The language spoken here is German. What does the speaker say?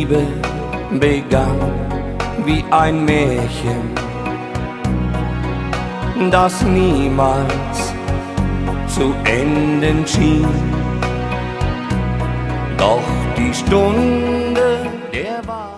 Liebe begann wie ein Märchen, das niemals zu enden schien. Doch die Stunde der Wahrheit